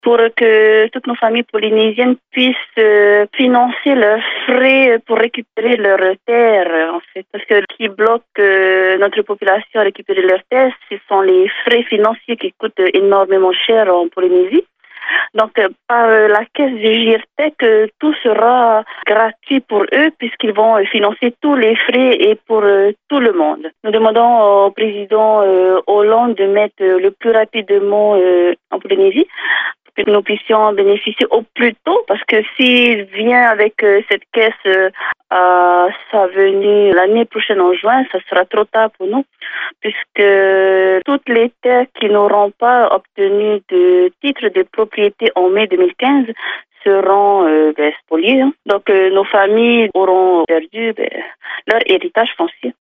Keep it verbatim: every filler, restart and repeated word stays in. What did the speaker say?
pour que toutes nos familles polynésiennes puissent euh, financer leurs frais pour récupérer leurs terres, en fait. Parce que ce qui bloque euh, notre population à récupérer leurs terres, ce sont les frais financiers qui coûtent énormément cher en Polynésie. Donc, euh, par euh, la caisse du GIRTEC, euh, tout sera gratuit pour eux puisqu'ils vont euh, financer tous les frais et pour euh, tout le monde. Nous demandons au président euh, Hollande de mettre euh, le plus rapidement euh, en Polynésie que nous puissions bénéficier au plus tôt, parce que s'il vient avec euh, cette caisse euh, à sa venue l'année prochaine en juin, ça sera trop tard pour nous, puisque toutes les terres qui n'auront pas obtenu de titre de propriété en mai deux mille quinze seront euh, ben, spoliées. Hein. Donc euh, nos familles auront perdu ben, leur héritage foncier.